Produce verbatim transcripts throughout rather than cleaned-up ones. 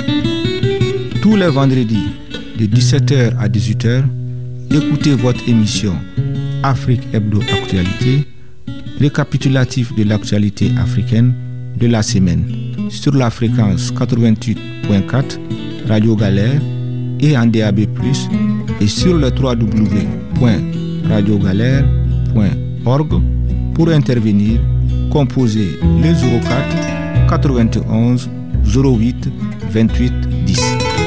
Tous les vendredis de dix-sept heures à dix-huit heures, écoutez votre émission Afrique Hebdo Actualité, récapitulatif de l'actualité africaine de la semaine, sur la fréquence quatre-vingt-huit virgule quatre Radio Galère et en D A B plus, et sur le w w w point radio galère point org. Pour intervenir, composez le zéro quatre quatre-vingt-onze zéro huit vingt-huit dix.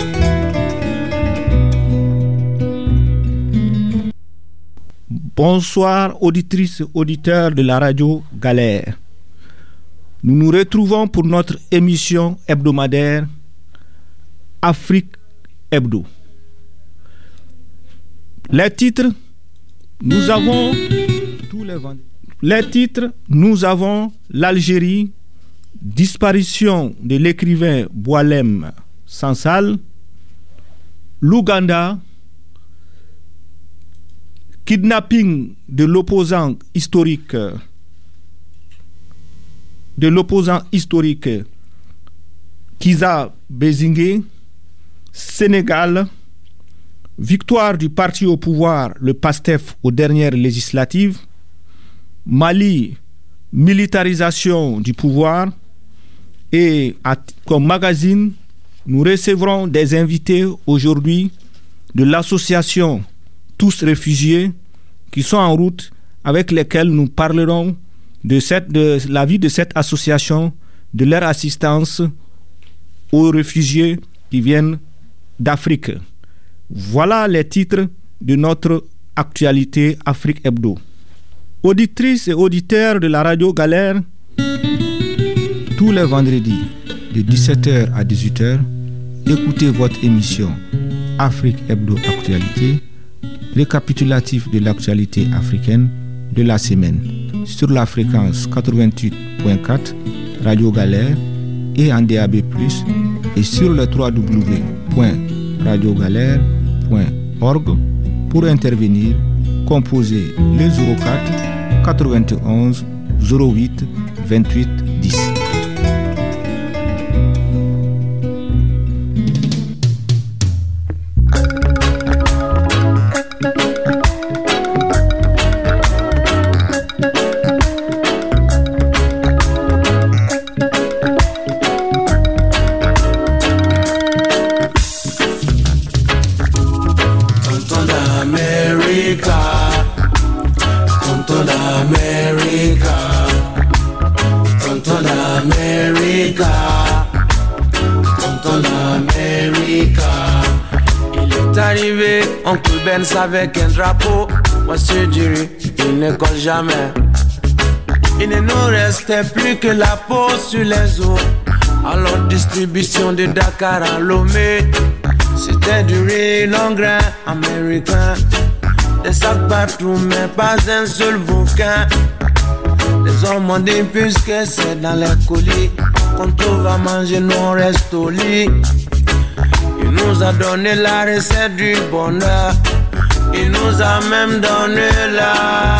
Bonsoir auditrices et auditeurs de la radio Galère. Nous nous retrouvons pour notre émission hebdomadaire Afrique Hebdo. Les titres, nous avons tous les vendredis. Les titres, nous avons l'Algérie, disparition de l'écrivain Boualem Sansal, l'Ouganda, kidnapping de l'opposant historique de l'opposant historique Kizza Besigye, Sénégal, victoire du parti au pouvoir, le PASTEF, aux dernières législatives, Mali, militarisation du pouvoir, et à, comme magazine, nous recevrons des invités aujourd'hui de l'association Tous Réfugiés qui sont en route, avec lesquels nous parlerons de, cette, de la vie de cette association, de leur assistance aux réfugiés qui viennent d'Afrique. Voilà les titres de notre actualité Afrique Hebdo. Auditrices et auditeurs de la radio Galère, tous les vendredis de dix-sept heures à dix-huit heures, écoutez votre émission Afrique Hebdo Actualité, récapitulatif de l'actualité africaine de la semaine, sur la fréquence quatre-vingt-huit virgule quatre Radio Galère et en D A B plus, et sur le w w w point radio galère point org. Pour intervenir, composez le zéro quatre quatre-vingt-onze zéro huit vingt-huit dix. Oncle Benz avec un drapeau, moi je dirais, il ne colle jamais. Il ne nous restait plus que la peau sur les os. Alors distribution de Dakar à Lomé, c'était du riz long grain américain. Des sacs partout mais pas un seul bouquin. Les hommes ont dit puisque c'est dans les colis qu'on trouve à manger, nous on reste au lit. Il nous a donné la recette du bonheur. Il nous a même donné la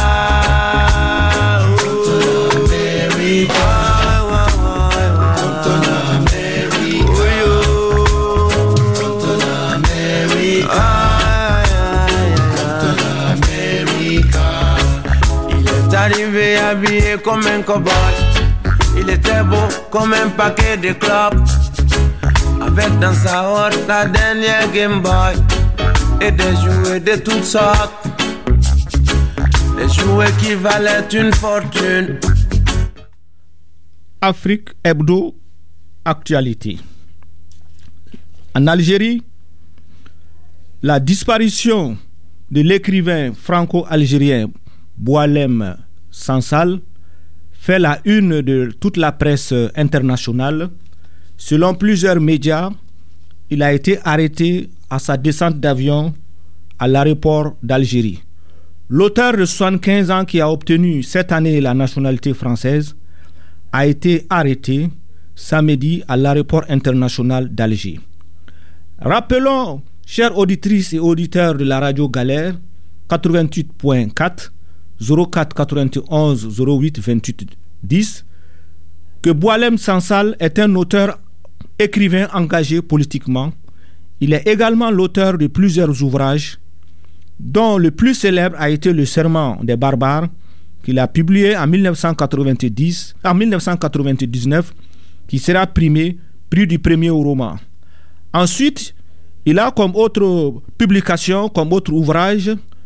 Captain America. Captain America. Captain America. Captain America. Il est arrivé habillé comme un cowboy. Il était beau comme un paquet de clopes. Avec dans sa hotte la dernière Game Boy et des jouets de toutes sortes, des jouets qui valaient une fortune. Afrique Hebdo Actualité. En Algérie, la disparition de l'écrivain franco-algérien Boualem Sansal fait la une de toute la presse internationale. Selon plusieurs médias, il a été arrêté à sa descente d'avion à l'aéroport d'Algérie. L'auteur de soixante-quinze ans qui a obtenu cette année la nationalité française a été arrêté samedi à l'aéroport international d'Alger. Rappelons, chères auditrices et auditeurs de la radio Galère, quatre-vingt-huit virgule quatre, zéro quatre quatre-vingt-onze zéro huit vingt-huit dix, que Boualem Sansal est un auteur écrivain engagé politiquement. Il est également l'auteur de plusieurs ouvrages, dont le plus célèbre a été Le Serment des barbares, qu'il a publié en mille neuf cent quatre-vingt-dix, en mille neuf cent quatre-vingt-dix-neuf, qui sera primé, prix du premier au roman. Ensuite, il a comme autre publication, comme autre ouvrage,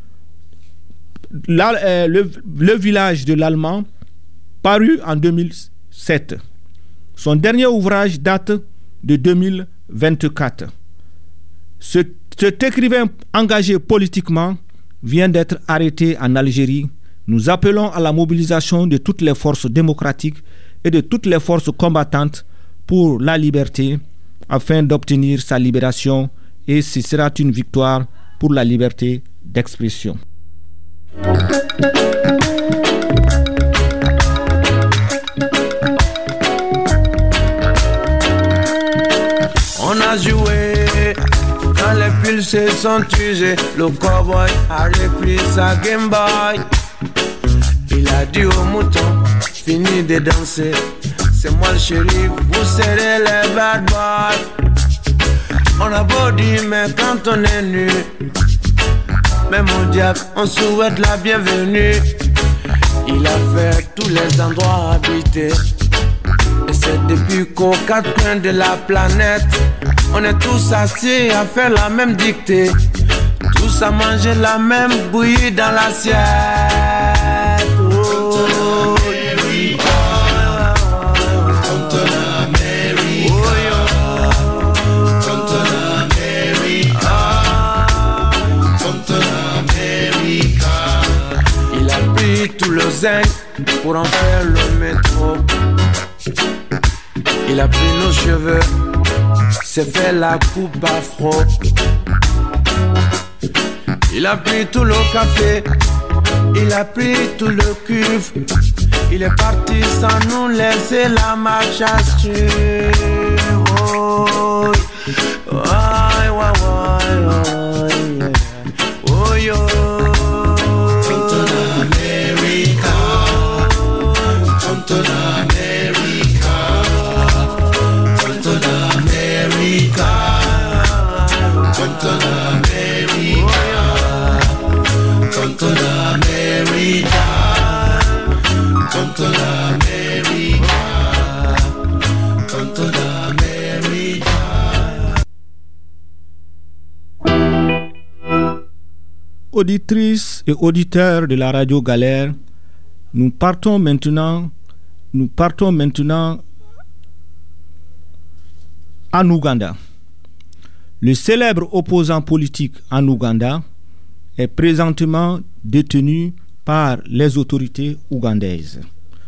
la, euh, le, le village de l'Allemand, paru en deux mille sept. Son dernier ouvrage date de deux mille vingt-quatre. Ce, cet écrivain engagé politiquement vient d'être arrêté en Algérie. Nous appelons à la mobilisation de toutes les forces démocratiques et de toutes les forces combattantes pour la liberté afin d'obtenir sa libération, et ce sera une victoire pour la liberté d'expression. On a joué quand les pulsés sont usés. Le cowboy a repris sa Game Boy. Il a dit au mouton, fini de danser. C'est moi le shérif, vous serrez les bad boys. On a beau dire, mais quand on est nu, même au diable, on souhaite la bienvenue. Il a fait tous les endroits habités. Et c'est depuis qu'aux quatre coins de la planète, on est tous assis à faire la même dictée. Tous à manger la même bouillie dans l'assiette. Oh. Tout le zinc pour en faire le métro. Il a pris nos cheveux, s'est fait la coupe afro. Il a pris tout le café, il a pris tout le cuve. Il est parti sans nous laisser la marche à suivre. Oh, oh, oh, oh, oh, yo. Auditrices et auditeurs de la radio Galère, nous partons maintenant, nous partons maintenant en Ouganda. Le célèbre opposant politique en Ouganda est présentement détenu par les autorités ougandaises.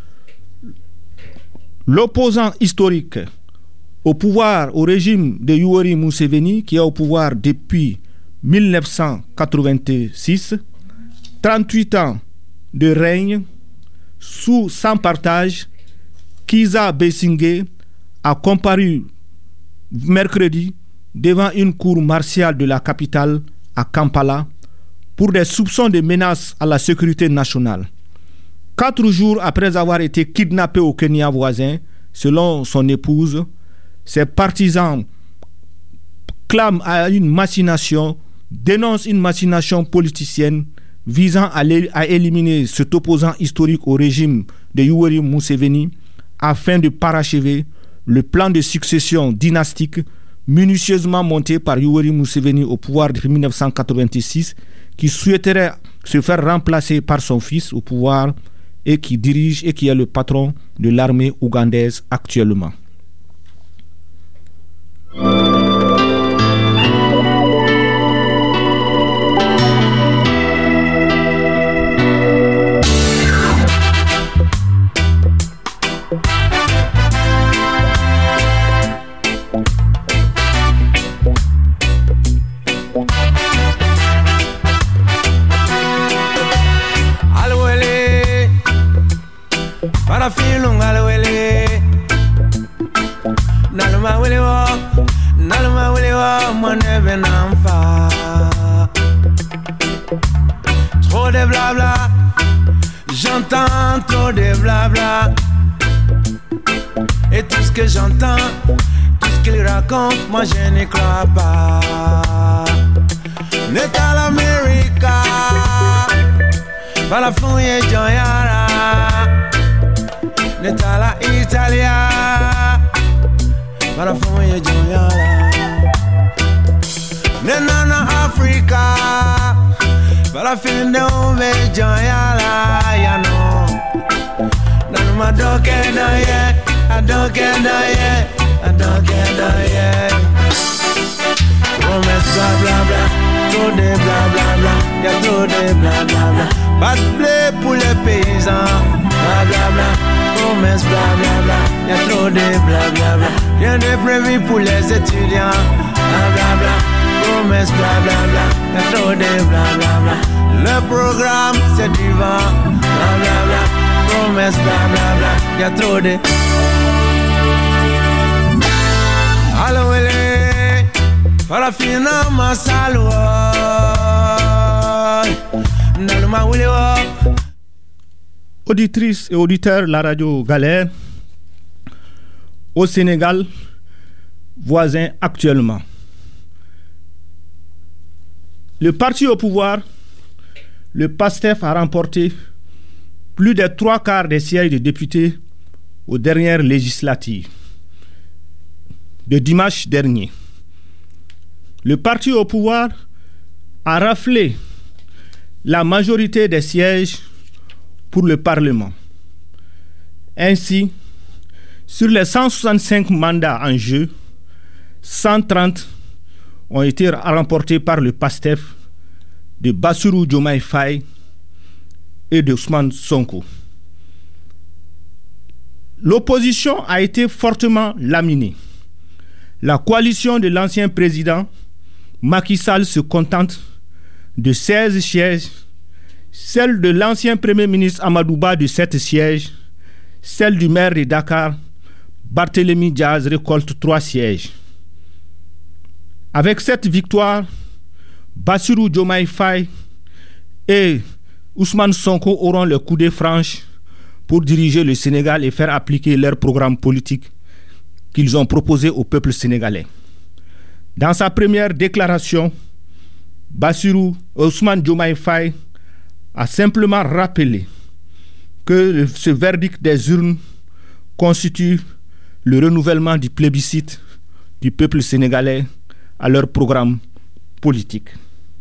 L'opposant historique au pouvoir, au régime de Yoweri Museveni, qui est au pouvoir depuis mille neuf cent quatre-vingt-six, trente-huit ans de règne sous sans partage, Kizza Besigye a comparu mercredi devant une cour martiale de la capitale à Kampala pour des soupçons de menaces à la sécurité nationale. Quatre jours après avoir été kidnappé au Kenya voisin, selon son épouse, ses partisans clament à une machination, dénoncent une machination politicienne visant à, à éliminer cet opposant historique au régime de Yoweri Museveni afin de parachever le plan de succession dynastique minutieusement monté par Yoweri Museveni au pouvoir depuis mille neuf cent quatre-vingt-six, qui souhaiterait se faire remplacer par son fils au pouvoir et qui dirige et qui est le patron de l'armée ougandaise actuellement. Parafilung alwele Naluma wele wo Naluma wele wo Moneve n'enfa Trop de blabla J'entends trop de blabla Et tout ce que j'entends Tout ce que raconte, moi je n'y crois pas. Neta l'América, Bala fouille Joyara. Neta la Italia, Bala fouille Joyara. Nenana Africa, Bala fin de ouve Joyara. Ya no, nanu ma doke da ye, I don't get da ye, I don't get da ye. Promesse bla bla bla, trop de bla bla bla, y'a trop de bla bla bla. Pas de blé pour les paysans, bla bla bla. Promesse bla bla bla, y'a trop de bla bla bla. Rien de prévu pour les étudiants, bla bla bla. Promesse bla bla bla, y'a trop de bla bla bla. Le programme c'est du vent, bla bla bla. Promesse bla bla bla, y'a trop de. Allo ele, para fina masalo, nalma wulewa. Auditrices et auditeurs de la radio Galère, au Sénégal, voisin actuellement. Le parti au pouvoir, le PASTEF, a remporté plus des trois quarts des sièges de députés aux dernières législatives de dimanche dernier. Le parti au pouvoir a raflé la majorité des sièges pour le Parlement. Ainsi, sur les cent soixante-cinq mandats en jeu, cent trente ont été remportés par le PASTEF de Bassirou Diomaye Faye et de Ousmane Sonko. L'opposition a été fortement laminée. La coalition de l'ancien président Macky Sall se contente de seize sièges, celle de l'ancien premier ministre Amadou Ba de sept sièges, celle du maire de Dakar, Barthélémy Diaz, récolte trois sièges. Avec cette victoire, Bassirou Diomaye Faye et Ousmane Sonko auront le coudée franche pour diriger le Sénégal et faire appliquer leur programme politique qu'ils ont proposé au peuple sénégalais. Dans sa première déclaration, Bassirou Ousmane Diomaye Faye a simplement rappelé que ce verdict des urnes constitue le renouvellement du plébiscite du peuple sénégalais à leur programme politique.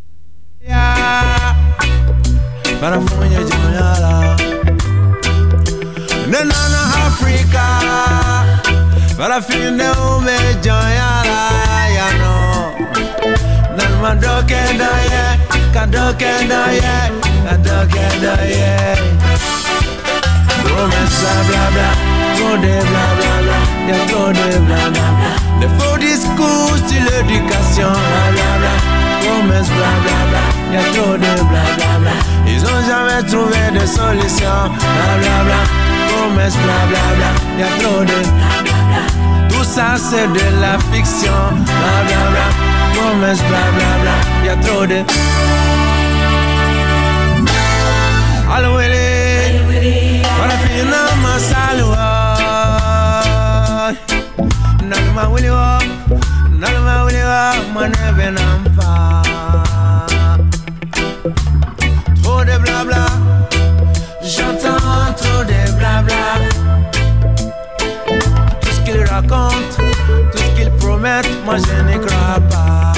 Para fin de ume joyala ya no Nalma doke da ye Kadoke da ye Kadoke da ye Promesse bla bla bla Trop de bla bla bla Y'a trop de bla bla bla De faux discours sur l'éducation bla bla bla Promesse bla bla bla Y'a trop de bla bla bla Ils ont jamais trouvé de solution bla bla bla Promesse bla bla bla Y'a trop de bla bla bla Tout ça c'est de la fiction, bla bla bla, promesse bla bla bla, y'a trop de. Allo ele, para fina masalwa, nalma wuliwa, nalma wuliwa, manebe nampa. Trop de bla bla, j'entends trop de bla bla. Qu'ils racontent, tout ce qu'ils promettent, moi je n'y crois pas.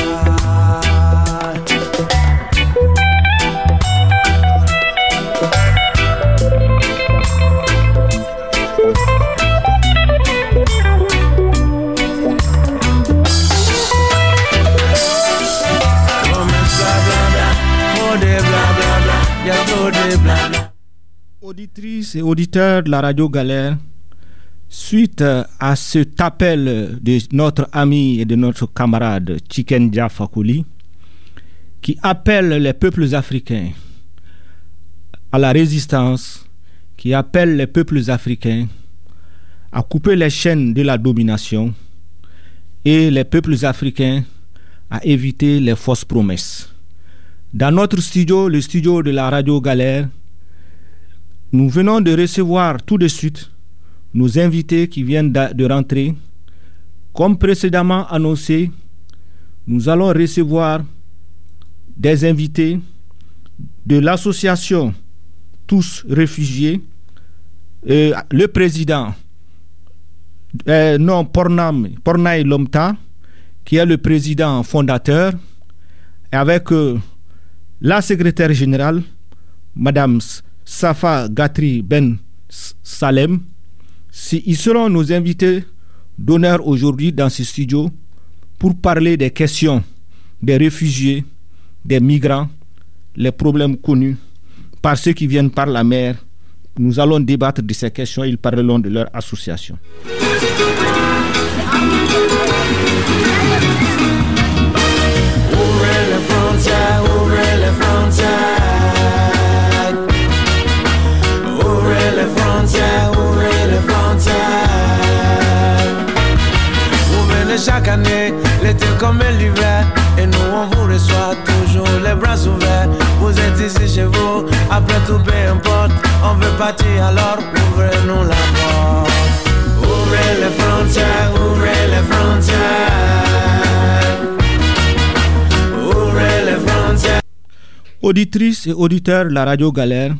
Auditrices et auditeurs de la radio Galère, suite à cet appel de notre ami et de notre camarade Tiken Jah Fakoly, qui appelle les peuples africains à la résistance, qui appelle les peuples africains à couper les chaînes de la domination et les peuples africains à éviter les fausses promesses. Dans notre studio, le studio de la radio Galère, nous venons de recevoir tout de suite nos invités qui viennent de rentrer Comme précédemment annoncé, nous allons recevoir des invités de l'association Tous Réfugiés, euh, le président euh, non Pornam, Pornaï Lomta, qui est le président fondateur, et avec euh, la secrétaire générale, Madame Safa Gatri Ben Salem. Ils seront nos invités d'honneur aujourd'hui dans ce studio pour parler des questions des réfugiés, des migrants, les problèmes connus par ceux qui viennent par la mer. Nous allons débattre de ces questions, ils parleront de leur association. Ouvrez les frontières, ouvrez les frontières. Ouvrez les frontières, ouvrez les frontières. Vous venez chaque année, l'été comme l'hiver, et nous on vous reçoit toujours les bras ouverts. Vous êtes ici chez vous, après tout peu importe, on veut partir alors ouvrez-nous la porte. Ouvrez les frontières, ouvrez les frontières. Ouvrez les frontières. Auditrices et auditeurs de la Radio Galère,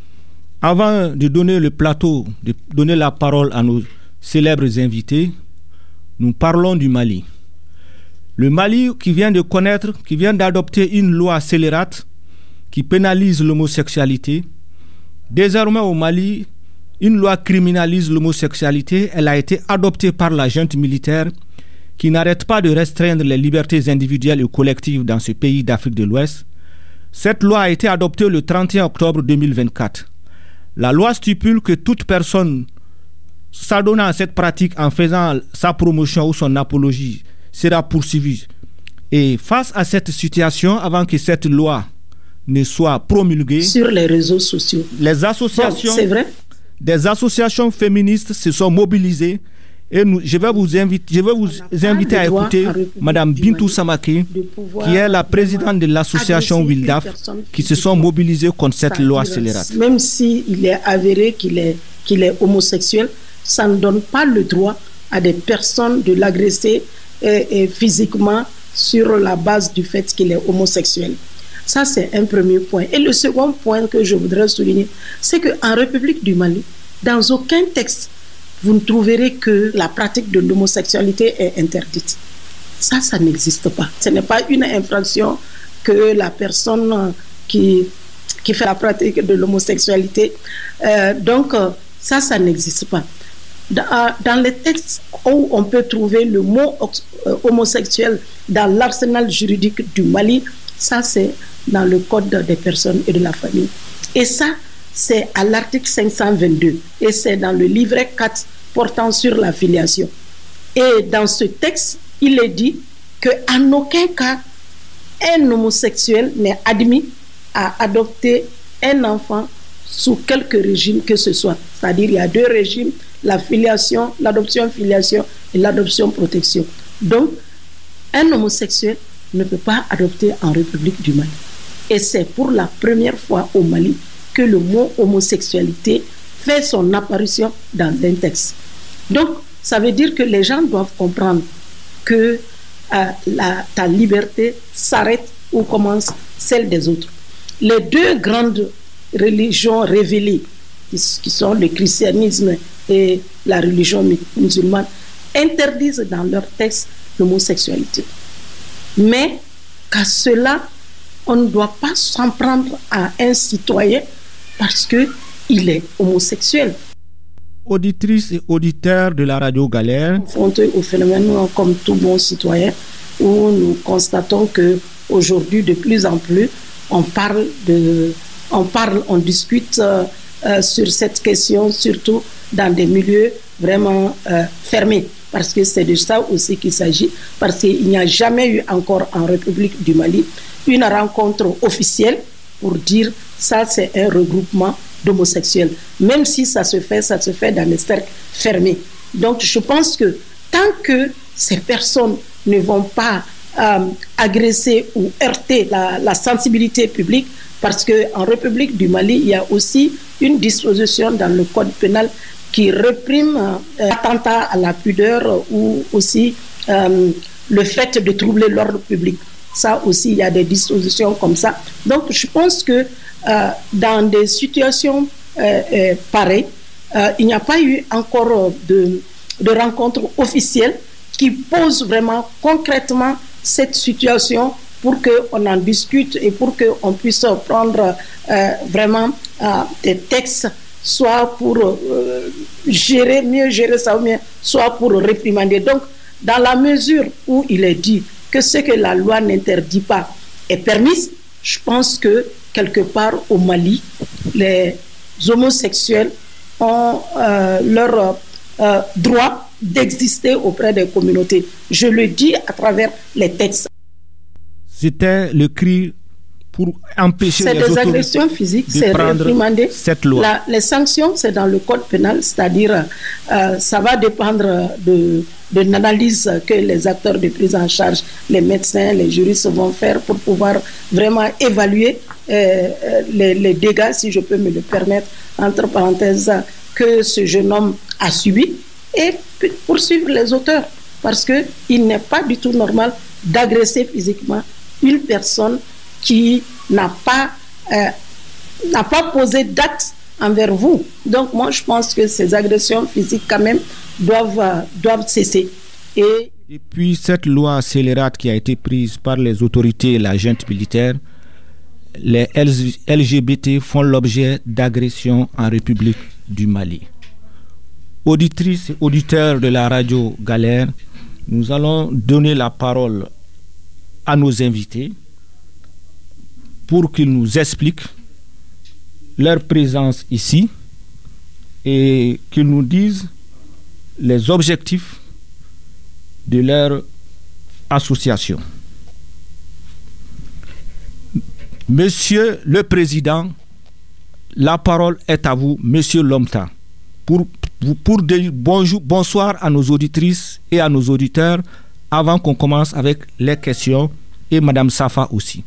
avant de donner le plateau, de donner la parole à nos célèbres invités, nous parlons du Mali. Le Mali qui vient de connaître, qui vient d'adopter une loi scélérate qui pénalise l'homosexualité. Désormais au Mali, une loi criminalise l'homosexualité. Elle a été adoptée par la junte militaire qui n'arrête pas de restreindre les libertés individuelles et collectives dans ce pays d'Afrique de l'Ouest. Cette loi a été adoptée le trente et un octobre deux mille vingt-quatre. La loi stipule que toute personne s'adonnant à cette pratique en faisant sa promotion ou son apologie sera poursuivie. Et face à cette situation, avant que cette loi ne soit promulguée, sur les réseaux sociaux, les associations, bon, c'est vrai, des associations féministes se sont mobilisées. Et nous, je vais vous inviter, je vais vous inviter à écouter Madame Bintou Samake, qui est la présidente de l'association Wildaf, qui se sont mobilisées contre cette loi scélérate. Même s'il est avéré qu'il est, qu'il est homosexuel, ça ne donne pas le droit à des personnes de l'agresser et, et physiquement sur la base du fait qu'il est homosexuel. Ça, c'est un premier point. Et le second point que je voudrais souligner, c'est qu'en République du Mali, dans aucun texte, vous ne trouverez que la pratique de l'homosexualité est interdite. Ça, ça n'existe pas. Ce n'est pas une infraction que la personne qui, qui fait la pratique de l'homosexualité. Euh, donc, ça, ça n'existe pas. Dans, dans les textes où on peut trouver le mot homosexuel dans l'arsenal juridique du Mali, ça, c'est dans le Code des personnes et de la famille. Et ça, c'est à l'article cinq cent vingt-deux. Et c'est dans le livret quatre portant sur la filiation. Et dans ce texte, il est dit qu'en aucun cas, un homosexuel n'est admis à adopter un enfant sous quelque régime que ce soit. C'est-à-dire il y a deux régimes, la filiation, l'adoption-filiation et l'adoption-protection. Donc, un homosexuel ne peut pas adopter en République du Mali. Et c'est pour la première fois au Mali que le mot homosexualité fait son apparition dans un texte. Donc, ça veut dire que les gens doivent comprendre que euh, la, ta liberté s'arrête où commence celle des autres. Les deux grandes religions révélées, qui, qui sont le christianisme et la religion musulmane, interdisent dans leurs textes l'homosexualité. Mais qu'à cela, on ne doit pas s'en prendre à un citoyen parce qu'il est homosexuel. Auditrices et auditeurs de la Radio Galère, confrontés au phénomène comme tout bon citoyen, où nous constatons que aujourd'hui de plus en plus on parle de, on parle, on discute euh, euh, sur cette question, surtout dans des milieux vraiment euh, fermés, parce que c'est de ça aussi qu'il s'agit, parce qu'il n'y a jamais eu encore en République du Mali une rencontre officielle pour dire ça c'est un regroupement d'homosexuels. Même si ça se fait, ça se fait dans les cercles fermés. Donc je pense que tant que ces personnes ne vont pas euh, agresser ou heurter la, la sensibilité publique, parce qu'en République du Mali, il y a aussi une disposition dans le code pénal qui réprime euh, l'attentat à la pudeur ou aussi euh, le fait de troubler l'ordre public. Ça aussi, il y a des dispositions comme ça. Donc, je pense que euh, dans des situations euh, euh, pareilles, euh, il n'y a pas eu encore de, de rencontre officielle qui pose vraiment concrètement cette situation pour qu'on en discute et pour qu'on puisse prendre euh, vraiment euh, des textes, soit pour euh, gérer, mieux gérer ça, ou bien soit pour réprimander. Donc, dans la mesure où il est dit que ce que la loi n'interdit pas est permis, je pense que quelque part au Mali, les homosexuels ont euh, leur euh, droit d'exister auprès des communautés. Je le dis à travers les textes. C'était le cri pour empêcher c'est les des autorités agressions physiques, de c'est prendre réprimander. Cette loi. La, les sanctions, c'est dans le code pénal, c'est-à-dire euh, ça va dépendre de, de l'analyse que les acteurs de prise en charge, les médecins, les juristes vont faire pour pouvoir vraiment évaluer euh, les, les dégâts, si je peux me le permettre, entre parenthèses, que ce jeune homme a subi et poursuivre les auteurs, parce qu'il n'est pas du tout normal d'agresser physiquement une personne qui n'a pas, euh, n'a pas posé d'acte envers vous. Donc moi je pense que ces agressions physiques quand même doivent, euh, doivent cesser. Et... et puis cette loi scélérate qui a été prise par les autorités et la junte militaire, les L G B T font l'objet d'agressions en République du Mali. Auditrices et auditeurs de la radio Galère, nous allons donner la parole à nos invités pour qu'ils nous expliquent leur présence ici et qu'ils nous disent les objectifs de leur association. Monsieur le Président, la parole est à vous, Monsieur Lomta, pour, pour dire bonjour, bonsoir à nos auditrices et à nos auditeurs avant qu'on commence avec les questions, et Madame Safa aussi.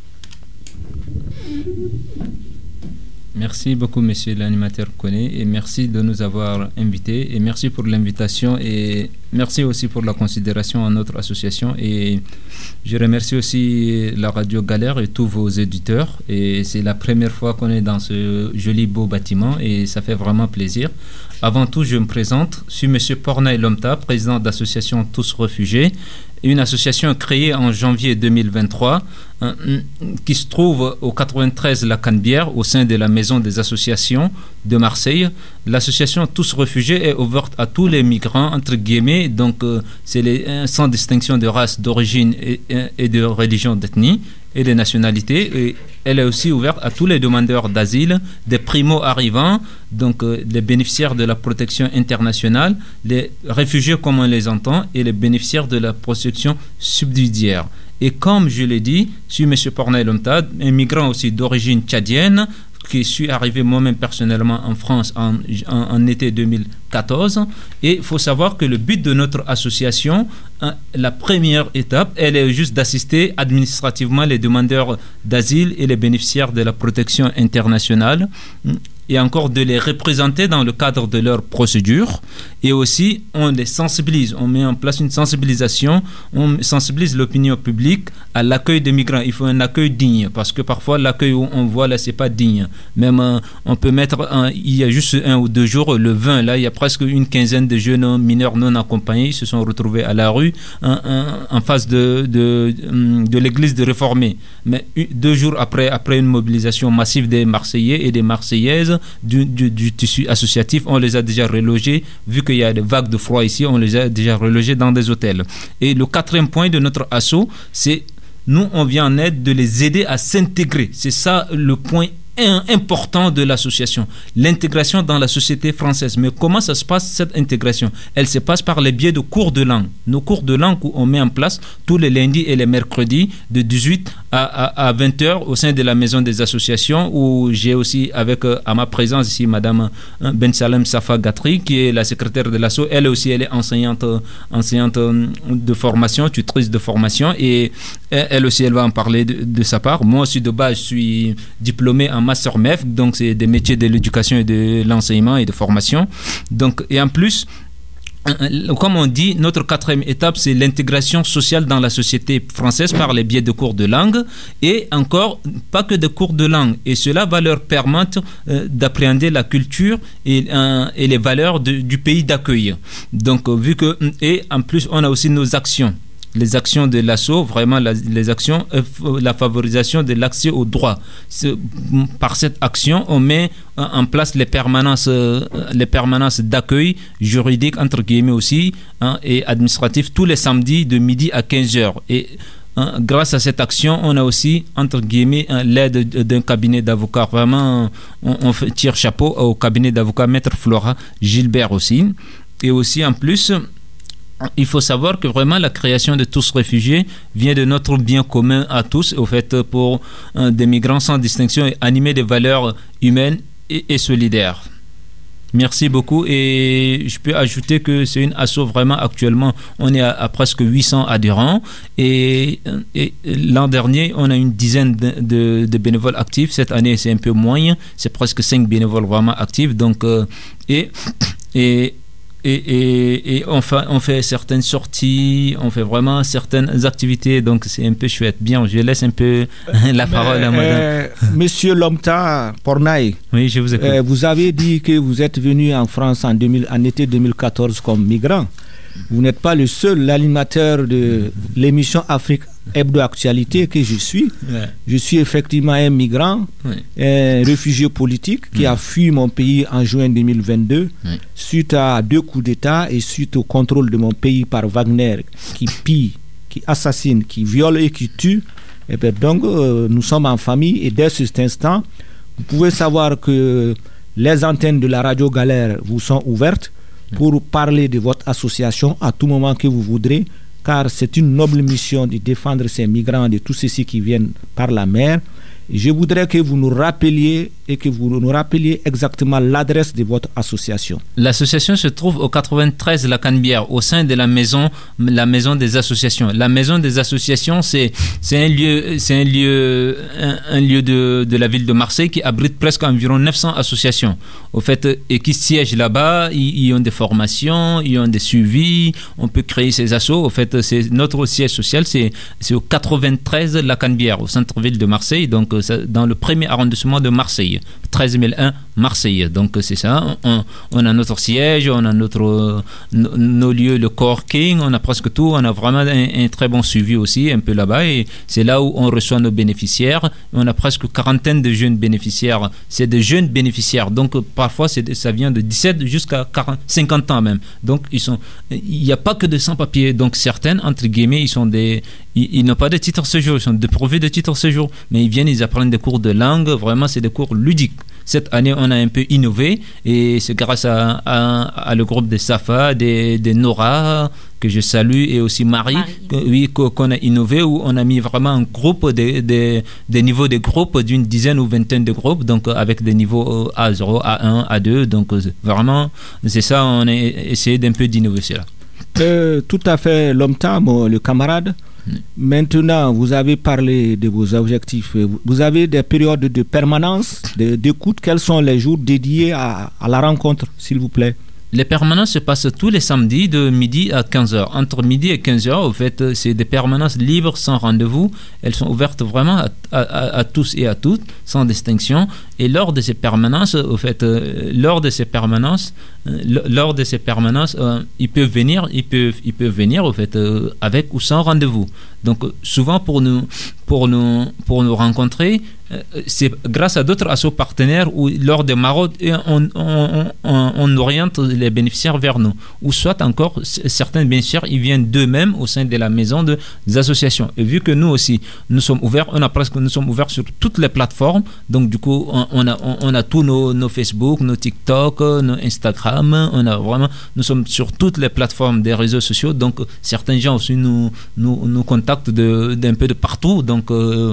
Merci beaucoup, monsieur l'animateur Koné, et merci de nous avoir invités, et merci pour l'invitation, et merci aussi pour la considération à notre association, et je remercie aussi la radio Galère et tous vos éditeurs, et c'est la première fois qu'on est dans ce joli beau bâtiment, et ça fait vraiment plaisir. Avant tout, je me présente, je suis monsieur Pornaï Lomta, président d'association Tous Réfugiés, une association créée en janvier deux mille vingt-trois hein, qui se trouve au quatre-vingt-treize La Canebière au sein de la maison des associations de Marseille. L'association Tous Réfugiés est ouverte à tous les migrants entre guillemets, donc euh, c'est les, euh, sans distinction de race, d'origine et, et de religion, d'ethnie et de nationalité. Et elle est aussi ouverte à tous les demandeurs d'asile, des primo-arrivants, donc euh, les bénéficiaires de la protection internationale, les réfugiés comme on les entend, et les bénéficiaires de la protection subsidiaire. Et comme je l'ai dit, je suis M. Pornaï Lomta, un migrant aussi d'origine tchadienne, qui suis arrivé moi-même personnellement en France en, en, en été deux mille quatorze. Et il faut savoir que le but de notre association, hein, la première étape, elle est juste d'assister administrativement les demandeurs d'asile et les bénéficiaires de la protection internationale, et encore de les représenter dans le cadre de leur procédure. Et aussi, on les sensibilise, on met en place une sensibilisation, on sensibilise l'opinion publique à l'accueil des migrants. Il faut un accueil digne, parce que parfois l'accueil où on voit là, c'est pas digne. Même euh, on peut mettre, un, il y a juste un ou deux jours, le vingt, là, il y a presque une quinzaine de jeunes mineurs non accompagnés, ils se sont retrouvés à la rue, un, un, en face de, de, de l'église de Réformés. Mais deux jours après, après une mobilisation massive des Marseillais et des Marseillaises, Du, du, du tissu associatif, on les a déjà relogés, vu qu'il y a des vagues de froid ici, on les a déjà relogés dans des hôtels. Et le quatrième point de notre asso, c'est nous, on vient en aide de les aider à s'intégrer. C'est ça le point important de l'association, l'intégration dans la société française. Mais comment ça se passe, cette intégration? Elle se passe par les biais de cours de langue. Nos cours de langue qu'on met en place tous les lundis et les mercredis de dix-huit à vingt heures au sein de la maison des associations, où j'ai aussi avec euh, à ma présence ici Madame euh, Ben Salem Safa Gatri, qui est la secrétaire de l'asso. Elle aussi, elle est enseignante, euh, enseignante euh, de formation, tutrice de formation, et euh, elle aussi, elle va en parler de, de sa part. Moi aussi, de base, je suis diplômé en master M E F, donc c'est des métiers de l'éducation et de l'enseignement et de formation. Donc, et en plus, comme on dit, notre quatrième étape, c'est l'intégration sociale dans la société française par les biais de cours de langue et encore, pas que de cours de langue. Et cela va leur permettre euh, d'appréhender la culture et, euh, et les valeurs de, du pays d'accueil. Donc, euh, vu que, et en plus, on a aussi nos actions. Les actions de l'assaut, vraiment la, les actions, euh, la favorisation de l'accès aux droits. Par cette action, on met en place les permanences, euh, les permanences d'accueil juridique, entre guillemets aussi, hein, et administratif, tous les samedis de midi à quinze heures. Et hein, grâce à cette action, on a aussi, entre guillemets, hein, l'aide d'un cabinet d'avocats. Vraiment, on, on fait, tire chapeau au cabinet d'avocats Maître Flora Gilbert aussi. Et aussi, en plus, il faut savoir que vraiment la création de tous réfugiés vient de notre bien commun à tous, au fait pour euh, des migrants sans distinction et animer des valeurs humaines et, et solidaires. Merci beaucoup et je peux ajouter que c'est une asso vraiment actuellement, on est à, à presque huit cents adhérents et, et l'an dernier on a une dizaine de, de, de bénévoles actifs. Cette année c'est un peu moins, c'est presque cinq bénévoles vraiment actifs donc euh, et, et Et, et, et on, fait, on fait certaines sorties, on fait vraiment certaines activités, donc c'est un peu chouette. Bien, je laisse un peu la Mais, parole à madame. Euh, Monsieur Lomta Pornaï, oui, je vous écoute. Euh, vous avez dit que vous êtes venu en France en, deux mille, en été deux mille quatorze comme migrant. Vous n'êtes pas le seul, l'animateur de l'émission Afrique Hebdo Actualité que je suis. Ouais. Je suis effectivement un migrant, ouais. un réfugié politique qui ouais. a fui mon pays en juin deux mille vingt-deux ouais. suite à deux coups d'État et suite au contrôle de mon pays par Wagner qui pille, qui assassine, qui viole et qui tue. Et bien donc, euh, nous sommes en famille et dès cet instant, vous pouvez savoir que les antennes de la radio Galère vous sont ouvertes pour parler de votre association à tout moment que vous voudrez, car c'est une noble mission de défendre ces migrants de tous ceux qui viennent par la mer. Et je voudrais que vous nous rappeliez et que vous nous rappeliez exactement l'adresse de votre association. L'association se trouve au quatre-vingt-treize La Canebière, au sein de la maison, la maison des associations. La maison des associations, c'est, c'est un lieu, c'est un lieu, un, un lieu de, de la ville de Marseille qui abrite presque environ neuf cents associations. Au fait, et qui siègent là-bas, ils, ils ont des formations, ils ont des suivis, on peut créer ces assos. Au fait, c'est notre siège social, c'est, c'est au quatre-vingt-treize La Canebière, au centre-ville de Marseille, donc dans le premier arrondissement de Marseille, treize mille un Marseille. Donc c'est ça, on, on a notre siège, on a notre, nos, nos lieux, le coworking, on a presque tout, on a vraiment un, un très bon suivi aussi, un peu là-bas, et c'est là où on reçoit nos bénéficiaires. On a presque quarantaine de jeunes bénéficiaires, c'est des jeunes bénéficiaires, donc parfois c'est, ça vient de dix-sept jusqu'à quarante, cinquante ans même. Donc ils sont, il n'y a pas que de sans-papiers, donc certaines, entre guillemets, ils sont des, ils, ils n'ont pas de titre séjour, ils sont dépourvus de titre séjour, mais ils viennent, ils apprennent des cours de langue, vraiment c'est des cours ludiques. Cette année, on a un peu innové et c'est grâce à, à, à le groupe des Safa, des, des Nora, que je salue, et aussi Marie, Marie. Que, oui, qu'on a innové, où on a mis vraiment un groupe, des, des, des niveaux de groupes d'une dizaine ou vingtaine de groupes, donc avec des niveaux A zéro, A un, A deux, donc vraiment, c'est ça, on a essayé d'un peu d'innover cela. Euh, tout à fait, Lomta, le camarade. Maintenant, vous avez parlé de vos objectifs. Vous avez des périodes de permanence, de, d'écoute. Quels sont les jours dédiés à, à la rencontre, s'il vous plaît? Les permanences se passent tous les samedis de midi à quinze heures. Entre midi et quinze heures, au fait, c'est des permanences libres, sans rendez-vous. Elles sont ouvertes vraiment à, à, à tous et à toutes, sans distinction. Et lors de ces permanences, au fait, euh, lors de ces permanences, euh, lors de ces permanences, euh, ils peuvent venir, ils peuvent, ils peuvent venir, au fait, euh, avec ou sans rendez-vous. Donc, souvent pour nous, pour nous, pour nous rencontrer, euh, c'est grâce à d'autres assos partenaires où lors des maraudes, on, on, on, on oriente les bénéficiaires vers nous. Ou soit encore, certains bénéficiaires, ils viennent d'eux-mêmes au sein de la maison de, des associations. Et vu que nous aussi, nous sommes ouverts, on a presque, nous sommes ouverts sur toutes les plateformes. Donc, du coup, on, on a, on, on a tous nos, nos Facebook, nos TikTok, nos Instagram. On a vraiment, nous sommes sur toutes les plateformes des réseaux sociaux. Donc, certains gens aussi nous, nous, nous contactent de, d'un peu de partout. Donc, euh,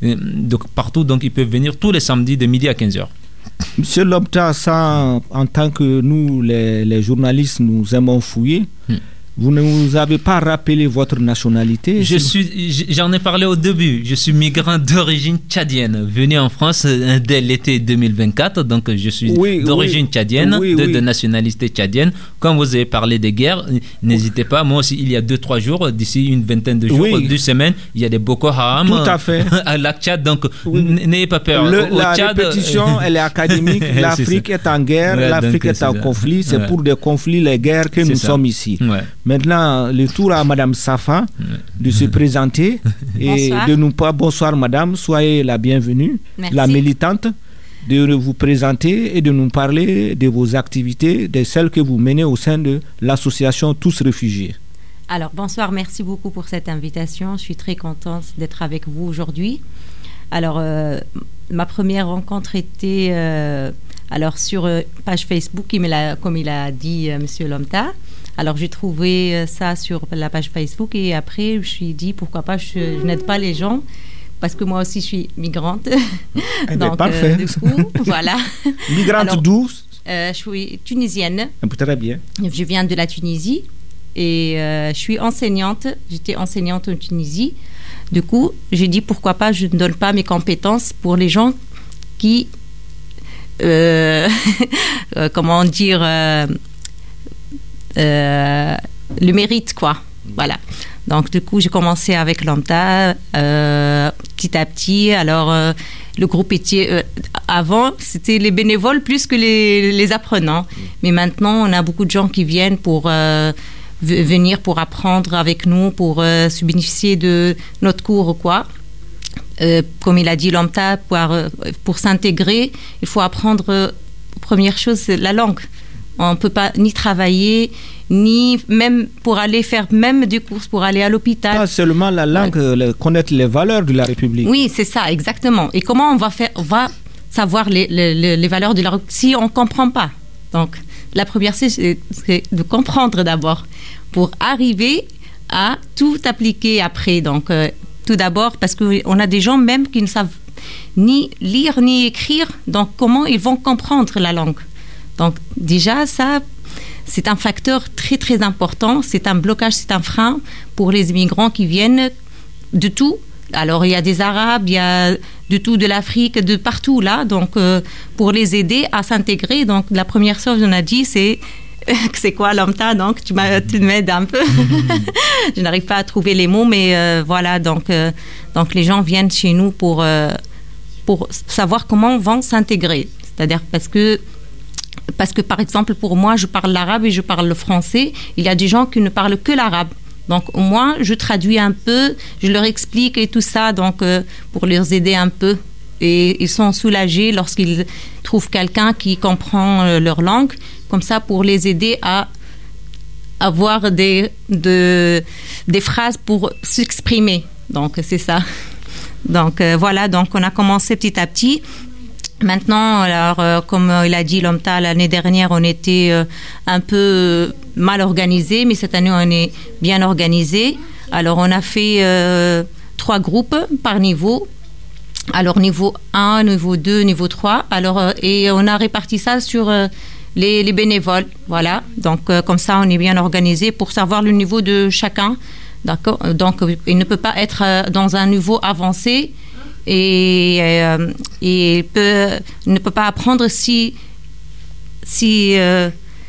de partout. Donc, ils peuvent venir tous les samedis de midi à quinze heures. Monsieur Lomta, ça, en tant que nous, les, les journalistes, nous aimons fouiller. Hmm. Vous ne nous avez pas rappelé votre nationalité. Je suis, j'en ai parlé au début. Je suis migrant d'origine tchadienne, venu en France dès l'été deux mille vingt-quatre. Donc, je suis oui, d'origine oui. tchadienne, oui, de, oui. de nationalité tchadienne. Quand vous avez parlé des guerres, n'hésitez pas. Moi aussi, il y a deux, trois jours, d'ici une vingtaine de jours, oui. deux semaines, il y a des Boko Haram Tout à, fait. à la Tchad. Donc, oui. n'ayez pas peur. Le, au la Tchad, répétition, elle est académique. L'Afrique est, est en guerre, ouais, l'Afrique est en conflit. C'est ouais. pour des conflits, les guerres que c'est nous ça. sommes ici. Ouais. Maintenant, le tour à Madame Safa de se présenter et bonsoir. de nous pas bonsoir Madame, soyez la bienvenue, Merci. la militante, de vous présenter et de nous parler de vos activités, de celles que vous menez au sein de l'association Tous Réfugiés. Alors bonsoir, merci beaucoup pour cette invitation. Je suis très contente d'être avec vous aujourd'hui. Alors euh, ma première rencontre était euh, alors sur euh, page Facebook, il me l'a, comme il a dit euh, Monsieur Lomta. Alors, j'ai trouvé ça sur la page Facebook et après, je me suis dit, pourquoi pas, je, je n'aide pas les gens parce que moi aussi, je suis migrante. Eh Donc, parfait. Euh, du coup, voilà. Migrante Alors, d'où euh, Je suis tunisienne. Très bien. Je viens de la Tunisie et euh, je suis enseignante. J'étais enseignante en Tunisie. Du coup, j'ai dit, pourquoi pas, je ne donne pas mes compétences pour les gens qui, euh, comment dire... Euh, Euh, le mérite, quoi. Voilà. Donc, du coup, j'ai commencé avec Lomta euh, petit à petit. Alors, euh, le groupe était... Euh, avant, c'était les bénévoles plus que les, les apprenants. Mais maintenant, on a beaucoup de gens qui viennent pour euh, v- venir pour apprendre avec nous, pour euh, se bénéficier de notre cours, quoi. Euh, comme il a dit Lomta, pour, pour s'intégrer, il faut apprendre... Euh, première chose, c'est la langue. On ne peut pas ni travailler, ni même pour aller faire même des courses, pour aller à l'hôpital. Pas seulement la langue, ouais. le, connaître les valeurs de la République. Oui, c'est ça, exactement. Et comment on va faire, on va savoir les, les, les valeurs de la République si on ne comprend pas. Donc, la première, c'est, c'est de comprendre d'abord pour arriver à tout appliquer après. Donc, euh, tout d'abord, parce qu'on a des gens même qui ne savent ni lire ni écrire. Donc, comment ils vont comprendre la langue? Donc déjà, ça, c'est un facteur très, très important. C'est un blocage, c'est un frein pour les immigrants qui viennent de tout. Alors, il y a des Arabes, il y a de tout, de l'Afrique, de partout, là. Donc, euh, pour les aider à s'intégrer. Donc, la première chose qu'on a dit, c'est... c'est quoi, Lomta? Donc, tu, m'as, tu m'aides un peu. Je n'arrive pas à trouver les mots, mais euh, voilà. Donc, euh, donc, les gens viennent chez nous pour, euh, pour savoir comment vont s'intégrer. C'est-à-dire parce que Parce que, par exemple, pour moi, je parle l'arabe et je parle le français. Il y a des gens qui ne parlent que l'arabe. Donc, au moins, je traduis un peu, je leur explique et tout ça, donc, euh, pour les aider un peu. Et ils sont soulagés lorsqu'ils trouvent quelqu'un qui comprend euh, leur langue, comme ça, pour les aider à avoir des, de, des phrases pour s'exprimer. Donc, c'est ça. Donc, euh, voilà, donc on a commencé petit à petit. Maintenant, alors, euh, comme il a dit Lomta, l'année dernière, on était euh, un peu mal organisé, mais cette année, on est bien organisé. Alors, on a fait euh, trois groupes par niveau. Alors, niveau un, niveau deux, niveau trois. Alors, euh, et on a réparti ça sur euh, les, les bénévoles. Voilà. Donc, euh, comme ça, on est bien organisé pour savoir le niveau de chacun. D'accord. Donc, il ne peut pas être euh, dans un niveau avancé. Et, euh, et il peut, ne peut pas apprendre si, si, euh,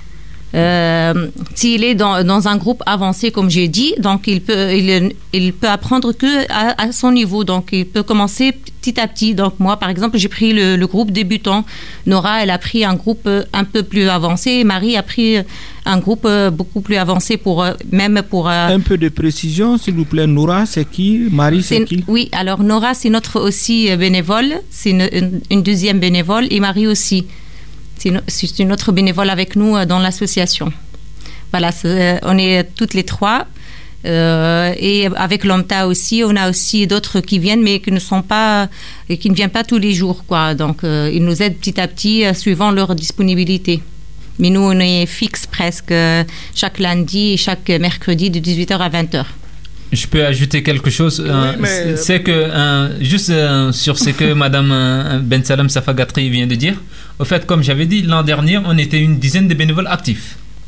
euh, s'il est dans, dans un groupe avancé, comme j'ai dit. Donc, il peut, il, il peut apprendre que à, à son niveau. Donc, il peut commencer petit à petit. Donc, moi, par exemple, j'ai pris le, le groupe débutant. Nora, elle a pris un groupe un peu plus avancé. Et Marie a pris un groupe beaucoup plus avancé pour même pour un peu de précision, s'il vous plaît. Nora, c'est qui? Marie, c'est, c'est qui? Oui, alors Nora, c'est notre aussi bénévole, c'est une, une, une deuxième bénévole, et Marie aussi, c'est une, c'est une autre bénévole avec nous dans l'association. Voilà, c'est, on est toutes les trois. Euh, et avec Lomta aussi, on a aussi d'autres qui viennent, mais qui ne sont pas, qui ne viennent pas tous les jours, quoi. Donc, euh, ils nous aident petit à petit, euh, suivant leur disponibilité. Mais nous, on est fixe presque euh, chaque lundi et chaque mercredi de dix-huit heures à vingt heures. Je peux ajouter quelque chose. Oui, euh, mais... C'est que, euh, juste euh, sur ce que Mme euh, Ben Salem Safa Gatri vient de dire, au fait, comme j'avais dit, l'an dernier, on était une dizaine de bénévoles actifs.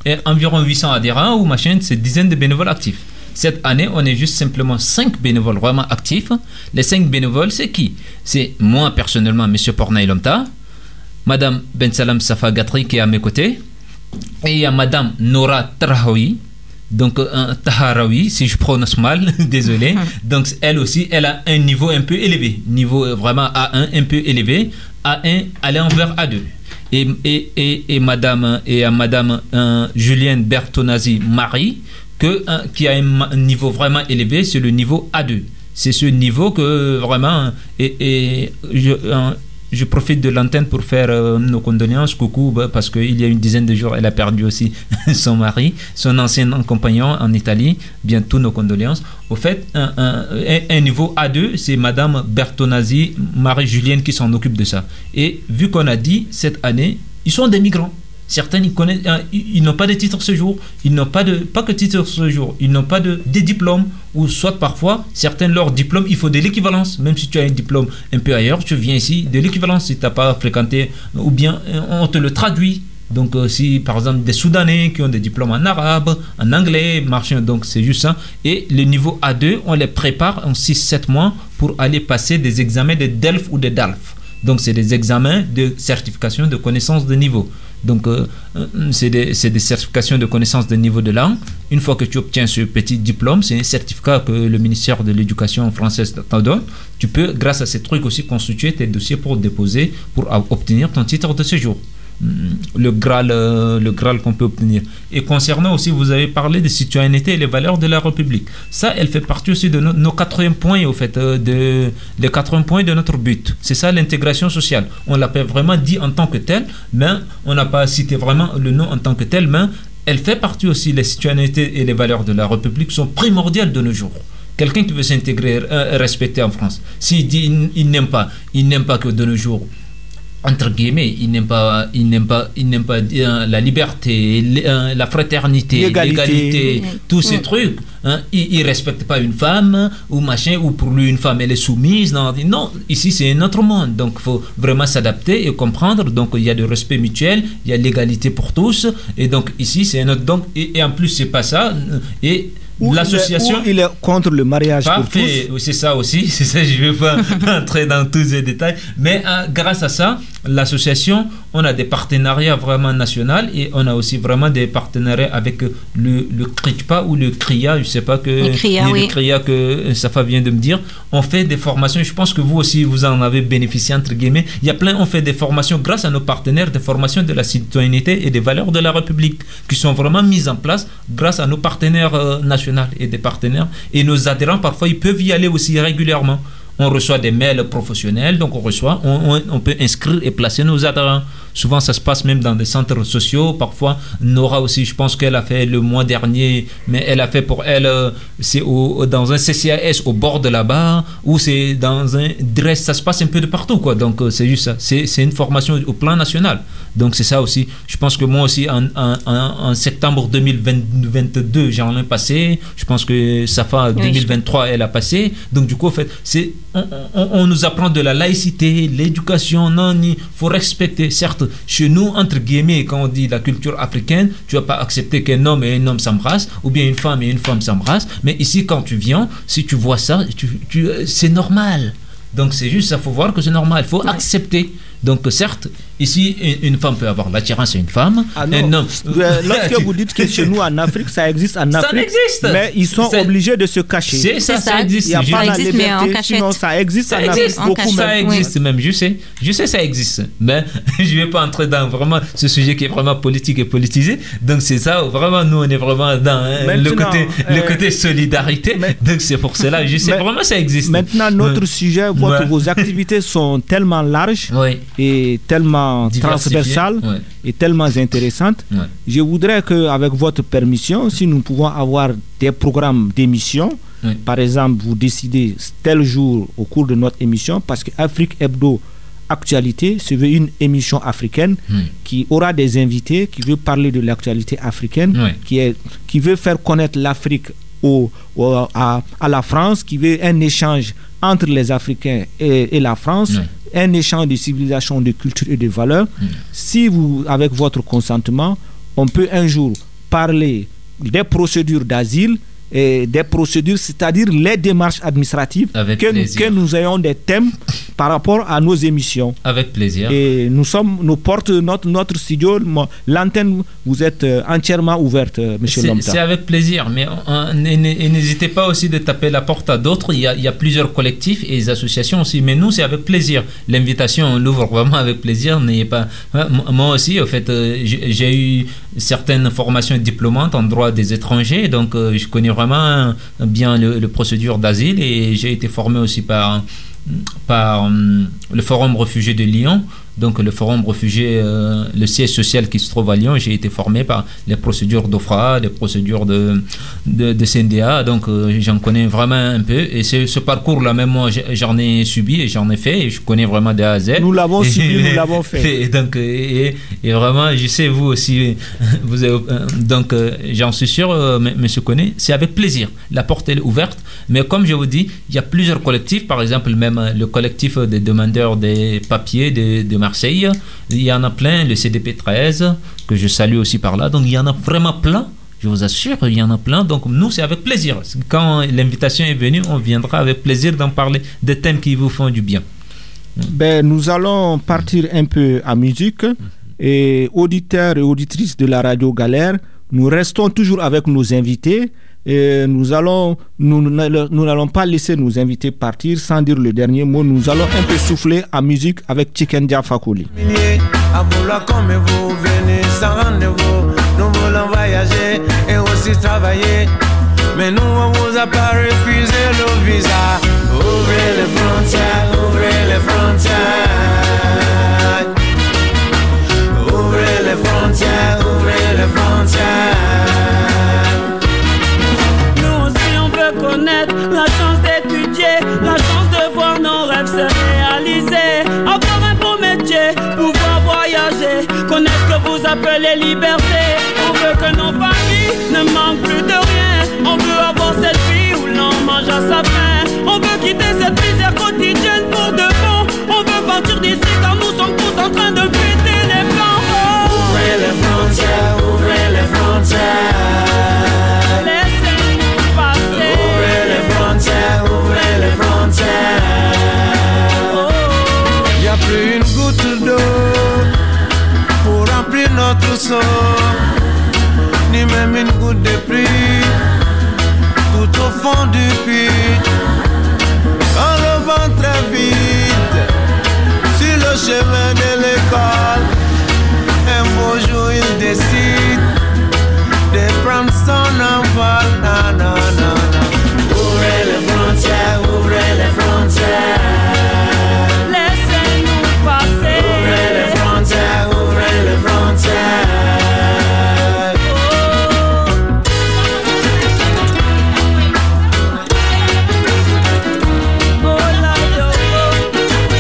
et environ huit cents adhérents ou machin, c'est dizaines de bénévoles actifs. Cette année, on est juste simplement cinq bénévoles vraiment actifs. Les cinq bénévoles, c'est qui? C'est moi personnellement, M. Pornaï Lomta, Madame Bensalam Safa Gatri qui est à mes côtés, et il y a Madame Nora Trahaoui, donc un Taharaoui, si je prononce mal, désolé. Donc elle aussi, elle a un niveau un peu élevé, niveau vraiment A un, un peu élevé, A un, allant vers A deux. Et, et, et, et Madame, et à Madame euh, Julienne Bertonazzi Marie, que, euh, qui a un, un niveau vraiment élevé, c'est le niveau A deux. C'est ce niveau que vraiment, et, et je, euh, je profite de l'antenne pour faire euh, nos condoléances, coucou, bah, parce qu'il y a une dizaine de jours, elle a perdu aussi son mari, son ancien compagnon en Italie. Bien, tous nos condoléances. Au fait, un, un, un niveau A deux, c'est Madame Bertonazzi, Marie-Julienne qui s'en occupe de ça. Et vu qu'on a dit, cette année, ils sont des migrants. Certains, ils, connaissent, ils, ils n'ont pas de titre séjour, ils n'ont pas de, pas que titre séjour, ils n'ont pas de, des diplômes, ou soit parfois, certains, leurs diplômes, il faut de l'équivalence. Même si tu as un diplôme un peu ailleurs, tu viens ici, de l'équivalence si tu n'as pas fréquenté, ou bien on te le traduit. Donc, euh, si par exemple des Soudanais qui ont des diplômes en arabe, en anglais, machin, donc c'est juste ça. Et le niveau A deux, on les prépare en six sept mois pour aller passer des examens de D E L F ou de D A L F. Donc, c'est des examens de certification de connaissance de niveau. Donc, euh, c'est, des, c'est des certifications de connaissance de niveau de langue. Une fois que tu obtiens ce petit diplôme, c'est un certificat que le ministère de l'Éducation française t'en donne. Tu peux, grâce à ces trucs aussi, constituer tes dossiers pour déposer, pour obtenir ton titre de séjour. Le Graal, euh, le Graal qu'on peut obtenir. Et concernant aussi, vous avez parlé de citoyenneté et les valeurs de la République. Ça, elle fait partie aussi de no, nos quatre-vingts points, au fait, euh, de, les quatre-vingts points de notre but. C'est ça l'intégration sociale. On l'a vraiment dit en tant que tel, mais on n'a pas cité vraiment le nom en tant que tel, mais elle fait partie aussi, les citoyennetés et les valeurs de la République sont primordiales de nos jours. Quelqu'un qui veut s'intégrer, euh, respecter en France, s'il dit il, il n'aime pas, il n'aime pas que de nos jours, entre guillemets, il n'aime pas, il n'aime pas, il n'aime pas euh, la liberté, euh, la fraternité, l'égalité, l'égalité mmh. tous ces mmh. trucs. Hein, il ne respecte pas une femme ou machin, ou pour lui une femme elle est soumise. Non, non, ici c'est un autre monde. Donc il faut vraiment s'adapter et comprendre. Donc il y a le respect mutuel, il y a l'égalité pour tous. Et donc ici c'est un autre. Donc, et, et en plus c'est pas ça. Et Où l'association, il est, où il est contre le mariage parfait, pour tous. C'est ça aussi, c'est ça, je ne vais pas entrer dans tous les détails, mais euh, grâce à ça, l'association, on a des partenariats vraiment nationaux et on a aussi vraiment des partenariats avec le, le C R I T P A ou le C R I A, je ne sais pas que le C R I A, oui. le C R I A que Safa vient de me dire. On fait des formations, je pense que vous aussi vous en avez bénéficié entre guillemets. Il y a plein, on fait des formations grâce à nos partenaires, des formations de la citoyenneté et des valeurs de la République qui sont vraiment mises en place grâce à nos partenaires euh, nationaux et des partenaires, et nos adhérents parfois ils peuvent y aller aussi régulièrement. On reçoit des mails professionnels, donc on reçoit, on, on, on peut inscrire et placer nos adhérents. Souvent ça se passe même dans des centres sociaux. Parfois Nora aussi, je pense qu'elle a fait le mois dernier, mais elle a fait pour elle, c'est au, dans un C C A S au bord de là-bas, ou c'est dans un dress, ça se passe un peu de partout quoi. Donc c'est juste ça, c'est, c'est une formation au plan national. Donc c'est ça aussi. Je pense que moi aussi en, en, en, en septembre deux mille vingt-deux j'en ai passé. Je pense que Safa oui, deux mille vingt-trois elle a passé. Donc du coup en fait c'est on, on, on nous apprend de la laïcité, l'éducation. Non, il faut respecter. Certes chez nous entre guillemets quand on dit la culture africaine, tu vas pas accepter qu'un homme et un homme s'embrassent, ou bien une femme et une femme s'embrassent. Mais ici quand tu viens, si tu vois ça, tu, tu, c'est normal. Donc c'est juste ça, faut voir que c'est normal. Il faut ouais. accepter. Donc certes, ici, une femme peut avoir l'attirance à une femme. Ah non. Un homme... Lorsque vous dites que chez nous en Afrique, ça existe en Afrique, ça existe. Mais ils sont c'est... obligés de se cacher. C'est ça, ça, ça existe. Il n'y a je pas la existe, liberté, mais en cachette. Sinon ça existe ça en existe. Afrique. En beaucoup ça même. existe oui. même, je sais. Je sais ça existe. Mais je ne vais pas entrer dans vraiment ce sujet qui est vraiment politique et politisé. Donc c'est ça, vraiment, nous on est vraiment dans hein, le, côté, euh, le côté solidarité. Mais, donc c'est pour cela, je sais mais, vraiment ça existe. Maintenant, notre ouais. sujet, votre, ouais. vos activités sont tellement larges ouais. et tellement transversale ouais. et tellement intéressante. Ouais. Je voudrais qu'avec votre permission, si nous pouvons avoir des programmes d'émission, ouais. par exemple, vous décidez tel jour au cours de notre émission, parce que Afrique Hebdo Actualité, c'est une émission africaine ouais. qui aura des invités, qui veut parler de l'actualité africaine, ouais. qui, est, qui veut faire connaître l'Afrique au, au, à, à la France, qui veut un échange entre les Africains et, et la France, ouais. un échange de civilisation, de culture et de valeurs. Mmh. Si vous, avec votre consentement, on peut un jour parler des procédures d'asile et des procédures, c'est-à-dire les démarches administratives, que nous, que nous ayons des thèmes par rapport à nos émissions. Avec plaisir. Et nous sommes, nous porte notre, notre studio, l'antenne, vous êtes entièrement ouverte, monsieur c'est, Lomta. C'est avec plaisir, mais on, et n'hésitez pas aussi de taper la porte à d'autres. Il y a, il y a plusieurs collectifs et des associations aussi, mais nous, c'est avec plaisir. L'invitation, on l'ouvre vraiment avec plaisir. N'ayez pas... Moi aussi, en fait, j'ai eu certaines formations diplômantes en droit des étrangers, donc je connais vraiment bien le, le procédure d'asile et j'ai été formé aussi par, par um, le Forum Réfugiés de Lyon. Donc le Forum Réfugiés, euh, le siège social qui se trouve à Lyon, j'ai été formé par les procédures d'O F R A, les procédures de, de, de C N D A, donc euh, j'en connais vraiment un peu. Et c'est, ce parcours-là, même moi, j'en ai subi et j'en ai fait, et je connais vraiment de A à Z. Nous l'avons et, subi, et, nous l'avons fait. Et, donc, et, et vraiment, je sais, vous aussi, vous avez, donc euh, j'en suis sûr, euh, monsieur Koné, c'est avec plaisir. La porte est ouverte, mais comme je vous dis, il y a plusieurs collectifs, par exemple, même le collectif des demandeurs des papiers de, de Marseille, il y en a plein, le C D P treize, que je salue aussi par là, donc il y en a vraiment plein, je vous assure, il y en a plein, donc nous c'est avec plaisir, quand l'invitation est venue, on viendra avec plaisir d'en parler, des thèmes qui vous font du bien. Ben, nous allons partir un peu en musique, et auditeurs et auditrices de la radio Galère, nous restons toujours avec nos invités. Et nous allons, nous, nous n'allons pas laisser nos invités partir sans dire le dernier mot. Nous allons un peu souffler en musique avec Chikendia Fakoli. À vouloir comme vous, venez sans rendez-vous. Nous voulons voyager et aussi travailler. Mais nous, on vous a pas refusé le visa. Ouvrez les frontières, ouvrez les frontières. Ouvrez les frontières, ouvrez les frontières. Connaître la chance d'étudier, la chance de voir nos rêves se réaliser, avoir un beau métier, pouvoir voyager, connaître ce que vous appelez liberté. On veut que nos familles ne manquent plus de rien. On veut avoir cette vie où l'on mange à sa faim. On veut quitter cette misère quotidienne pour de bon. On veut partir d'ici car nous sommes tous en train de péter les plans. Oh. Ouvrez les frontières, ouvrez les frontières. Ouvrez les frontières. Il n'y a plus une goutte d'eau pour remplir notre seau, ni même une goutte de pluie tout au fond du puits. On revend très vite sur le chemin de l'école. Un beau jour il décide de prendre son envol. Non, non, non, non. Ouvrez les frontières, ouvrez les frontières. Laissez-nous passer. Ouvrez les frontières, ouvrez les frontières. Oh, oh là, yo, oh.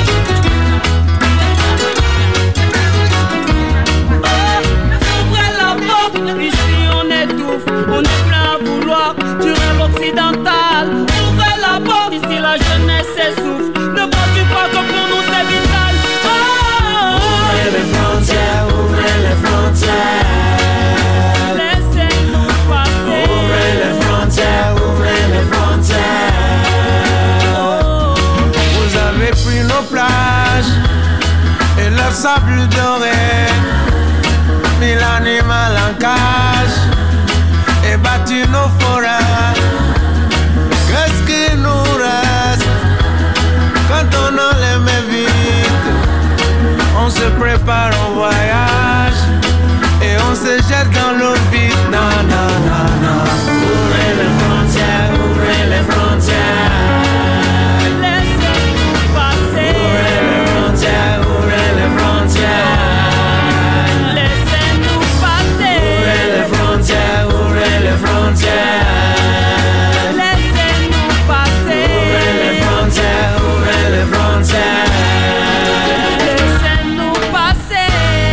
Oh, ouvrez la porte, ici on étouffe, on est plein à vouloir du rêve occidental. Ouvrez la porte, ici la jeunesse s'essouffle. Ne vois-tu pas que pour nous c'est vital? Oh, oh, oh. Ouvrez les frontières, ouvrez les frontières. Laissez-nous passer. Ouvrez les frontières, ouvrez les frontières. Oh. Vous avez pris nos plages et leur sable doré, mis l'animal en cage et battu nos forêts. Qu'est-ce qui nous reste quand on enlève les vides? On se prépare au voyage et on se jette dans l'eau vide. Non, non, non, non. Ouvrez les frontières, ouvrez les frontières. Laissez-nous passer. Ouvrez les frontières, ouvrez les frontières. Laissez-nous passer. Ouvrez les frontières, ouvrez les frontières. Laissez-nous passer. Ouvrez les frontières, ouvrez les frontières. Laissez-nous passer.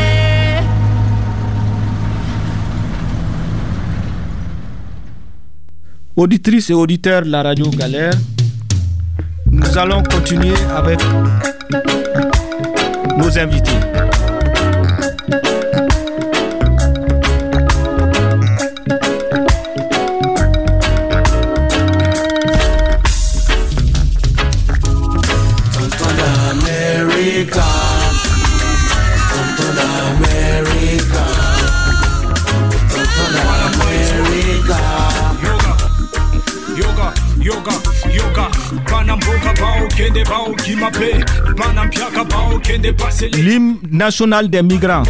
Auditrices et auditeurs de la radio Galère, nous allons continuer avec nos invités. L'hymne national des migrants.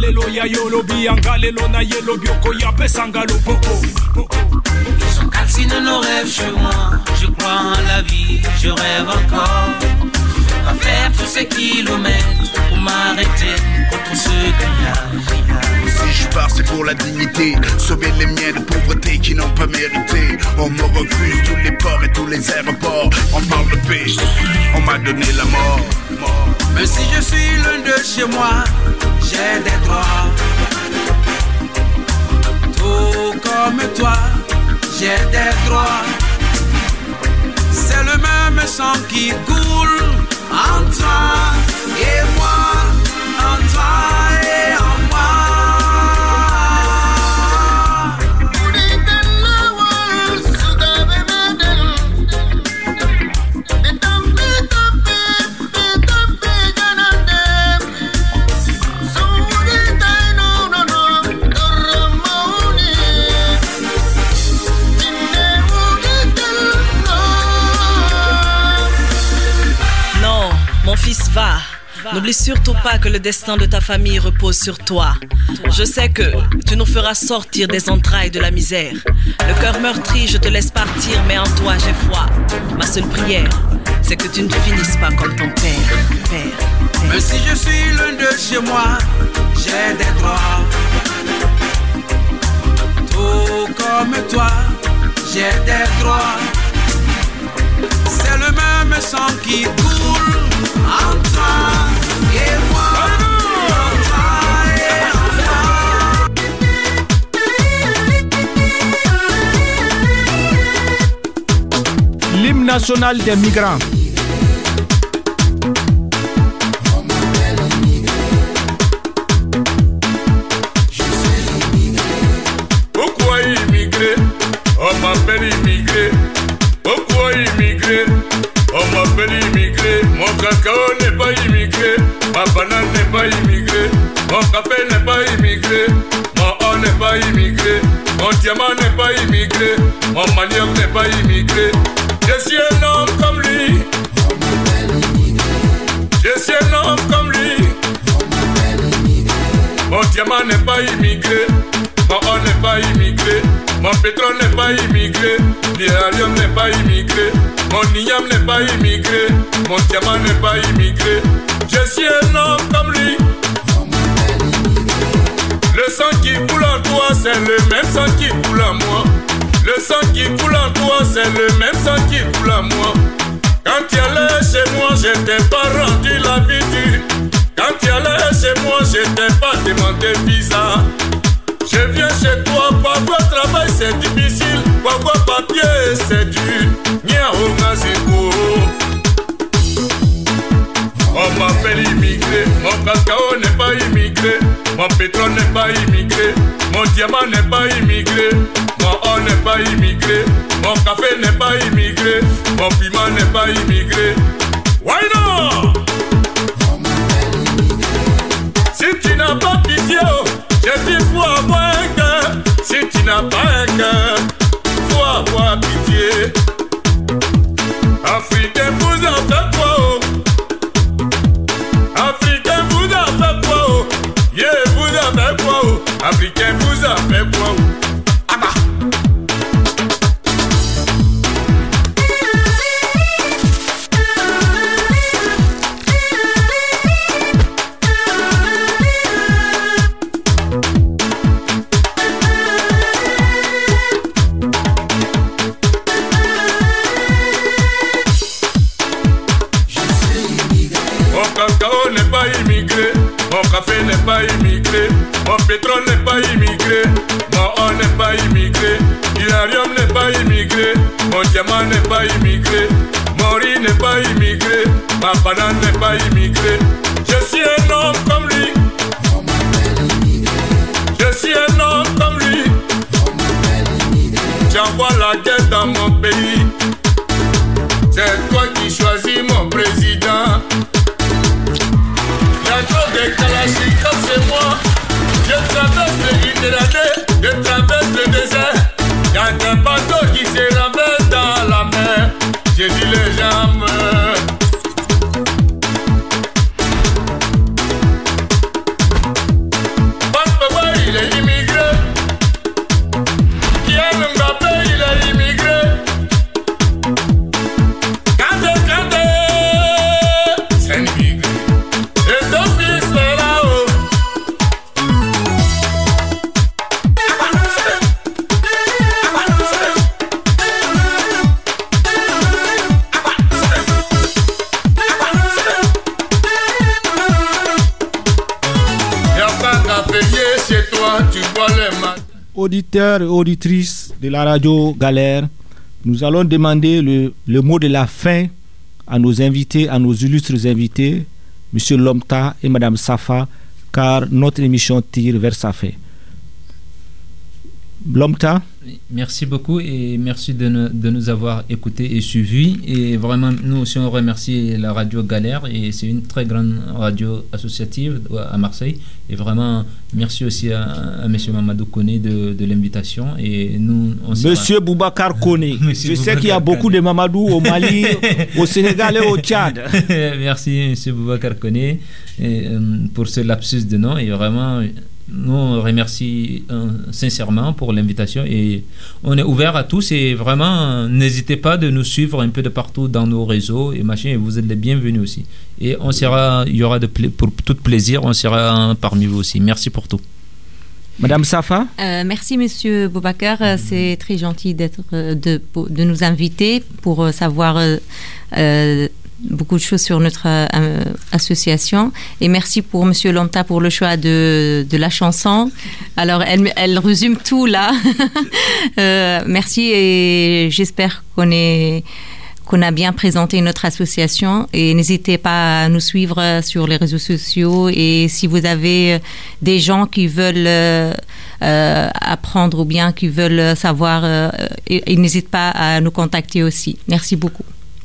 Ils sont calcinés nos rêves sur moi. Je crois en la vie, je rêve encore. À faire tous ces kilomètres pour m'arrêter contre ce grillage. Si je pars c'est pour la dignité, sauver les miens de pauvreté qui n'ont pas mérité. On me refuse tous les ports et tous les aéroports. On parle de paix, on m'a donné la mort. Mais si je suis loin de chez moi, j'ai des droits. Tout comme toi, j'ai des droits. C'est le même sang qui coule en toi et moi, en toi et en moi. Fils, va. N'oublie surtout pas que le destin de ta famille repose sur toi. Je sais que tu nous feras sortir des entrailles de la misère. Le cœur meurtri, je te laisse partir, mais en toi j'ai foi. Ma seule prière, c'est que tu ne finisses pas comme ton père. Père, père. Mais si je suis loin de chez moi, j'ai des droits. Tout comme toi, j'ai des droits. C'est le même sang qui coule en toi et moi, en toi et en moi. L'hymne national des migrants. Pourquoi immigrer? On m'appelle immigré. Pourquoi immigrer? On m'appelle immigré. Mon cacao n'est pas immigré. Ma banane n'est pas immigré. Mon café n'est pas immigré. Mon or n'est pas immigré. Mon diamant n'est pas immigré. Mon manioc n'est pas immigré. Je suis un homme comme lui. Je suis un homme comme lui. Mon diamant n'est pas immigré. Mon or n'est pas immigré. Mon pétrole n'est pas immigré. L'uranium n'est pas immigré. Mon igname n'est pas immigré. Mon diamant n'est pas immigré. Je suis un homme comme lui. Le sang qui coule en toi, c'est le même sang qui coule en moi. Le sang qui coule en toi, c'est le même sang qui coule en moi. Quand tu allais chez moi, je t'ai pas rendu la vie dure. Quand tu allais chez moi, je t'ai pas demandé visa. Je viens chez toi, pourquoi travail c'est difficile, pourquoi papier c'est dur. Nia Ongaziko. On m'appelle immigré, mon cacao n'est pas immigré, mon pétrole n'est pas immigré, mon diamant n'est pas immigré, mon or n'est pas immigré, mon café n'est pas immigré, mon piment n'est pas immigré. Why not? Si tu n'as pas pitié, je dis faut avoir un cœur. Si tu n'as pas un cœur, faut avoir pitié. Africain, vous en faites quoi? Oh? Africain, vous en faites quoi? Oh? Yeah, vous en faites quoi? Oh? Africain, vous en faites quoi? Oh? Ah bah. Mon café n'est pas immigré, mon pétrole n'est pas immigré, mon or n'est pas immigré, l'uranium n'est pas immigré, mon diamant n'est pas immigré, mon riz n'est pas immigré, ma banane n'est pas immigré. Je suis un homme comme lui. Je suis un homme comme lui. J'envoie la guerre dans mon pays. C'est toi qui choisis mon président. Y'a trop de kalachnikovs chez moi. Je traverse le Méditerranée, je traverse le désert. Y'a un bateau qui se ramène dans la mer. J'ai dit les gens meurent. auditeurs et auditrices de la radio Galère, nous allons demander le, le mot de la fin à nos invités, à nos illustres invités, M. Lomta et Mme Safa, car notre émission tire vers sa fin. Lomta. Merci beaucoup et merci de, ne, de nous avoir écoutés et suivis. Et vraiment, nous aussi, on remercie la radio Galère et c'est une très grande radio associative à Marseille. Et vraiment, merci aussi à, à M. Mamadou Koné de, de l'invitation. Et nous, on Monsieur Boubacar Koné. Je sais Boubacar qu'il y a beaucoup Koné. de Mamadou au Mali, au Sénégal et au Tchad. Merci M. Boubacar Koné et, euh, pour ce lapsus de nom. Et vraiment, nous on remercie euh, sincèrement pour l'invitation et on est ouvert à tous et vraiment n'hésitez pas de nous suivre un peu de partout dans nos réseaux et machin, et vous êtes les bienvenus aussi et on sera, il y aura de pla- pour tout plaisir, on sera parmi vous aussi. Merci pour tout. Madame Safa. Euh, merci Monsieur Boubacar, mmh. c'est très gentil d'être de, de nous inviter pour savoir euh, euh, beaucoup de choses sur notre euh, association et merci pour Monsieur Lomta pour le choix de, de la chanson. Alors elle, elle résume tout là. euh, merci et j'espère qu'on est qu'on a bien présenté notre association et n'hésitez pas à nous suivre sur les réseaux sociaux et si vous avez des gens qui veulent euh, euh, apprendre ou bien qui veulent savoir, euh, ils n'hésitent pas à nous contacter aussi. Merci beaucoup.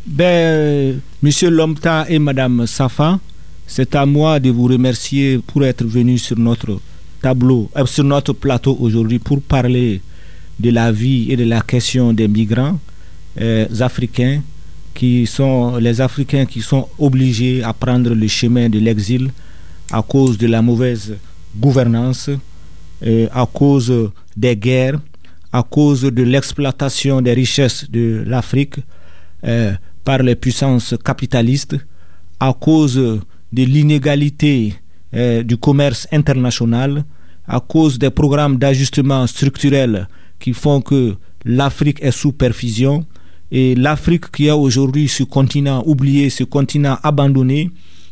Ben, Monsieur Lomta et Madame Safa, c'est à moi de vous remercier pour être venus sur notre tableau, euh, sur notre plateau aujourd'hui pour parler de la vie et de la question des migrants euh, africains qui sont les Africains qui sont obligés à prendre le chemin de l'exil à cause de la mauvaise gouvernance, euh, à cause des guerres, à cause de l'exploitation des richesses de l'Afrique euh, par les puissances capitalistes, à cause de l'inégalité euh, du commerce international, à cause des programmes d'ajustement structurel qui font que l'Afrique est sous perfusion et l'Afrique qui est aujourd'hui ce continent oublié, ce continent abandonné,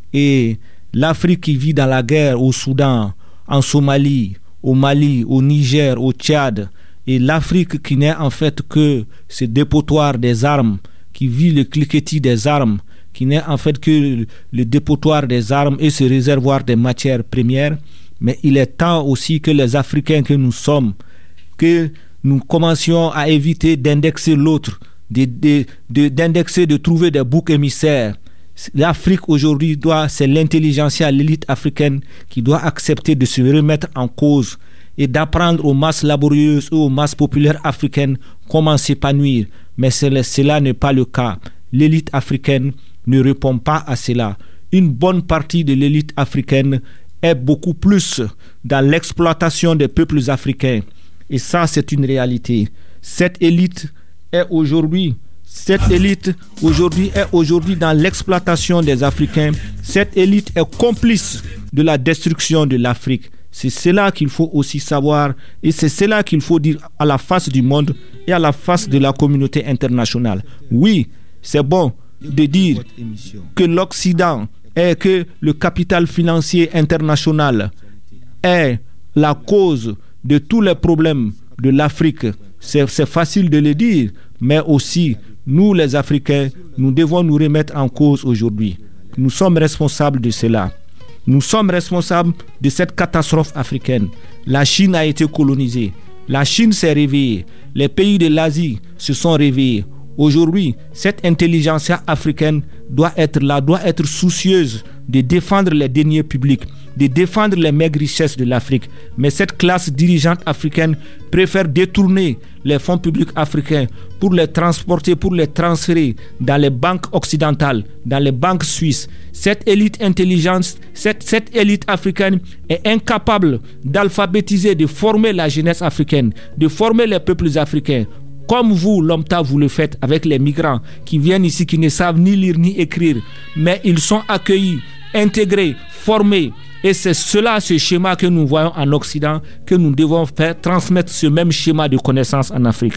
et l'Afrique qui vit dans la guerre au Soudan, en Somalie, au Mali, au Niger, au Tchad, et l'Afrique qui n'est en fait que ce dépotoir des armes, qui vit le cliquetis des armes, qui n'est en fait que le dépotoir des armes et ce réservoir des matières premières. Mais il est temps aussi que les Africains que nous sommes, que nous commencions à éviter d'indexer l'autre, de, de, de, d'indexer, de trouver des boucs émissaires. L'Afrique aujourd'hui doit, c'est l'intelligentsia, l'élite africaine qui doit accepter de se remettre en cause et d'apprendre aux masses laborieuses ou aux masses populaires africaines comment s'épanouir. Mais cela n'est pas le cas. L'élite africaine ne répond pas à cela. Une bonne partie de l'élite africaine est beaucoup plus dans l'exploitation des peuples africains. Et ça, c'est une réalité. Cette élite est aujourd'hui, cette élite aujourd'hui est aujourd'hui dans l'exploitation des Africains. Cette élite est complice de la destruction de l'Afrique. C'est cela qu'il faut aussi savoir et c'est cela qu'il faut dire à la face du monde et à la face de la communauté internationale. Oui, c'est bon de dire que l'Occident et que le capital financier international est la cause de tous les problèmes de l'Afrique. C'est, c'est facile de le dire, mais aussi nous les Africains, nous devons nous remettre en cause aujourd'hui. Nous sommes responsables de cela. Nous sommes responsables de cette catastrophe africaine. La Chine a été colonisée. La Chine s'est réveillée. Les pays de l'Asie se sont réveillés. Aujourd'hui, cette intelligentsia africaine doit être là, doit être soucieuse de défendre les deniers publics, de défendre les maigres richesses de l'Afrique. Mais cette classe dirigeante africaine préfère détourner les fonds publics africains pour les transporter, pour les transférer dans les banques occidentales, dans les banques suisses. Cette élite intelligente, cette, cette élite africaine est incapable d'alphabétiser, de former la jeunesse africaine, de former les peuples africains. Comme vous, Lomta, vous le faites avec les migrants qui viennent ici, qui ne savent ni lire ni écrire, mais ils sont accueillis, intégrés, formés. Et c'est cela, ce schéma que nous voyons en Occident, que nous devons faire, transmettre ce même schéma de connaissance en Afrique.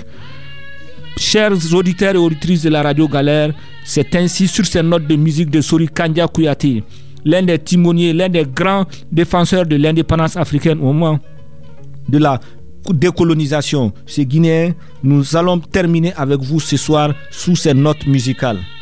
Chers auditeurs et auditrices de la radio Galère, c'est ainsi sur ces notes de musique de Sori Kandia Kouyaté, l'un des timoniers, l'un des grands défenseurs de l'indépendance africaine au moment de la décolonisation, ces Guinéens, nous allons terminer avec vous ce soir sous ces notes musicales.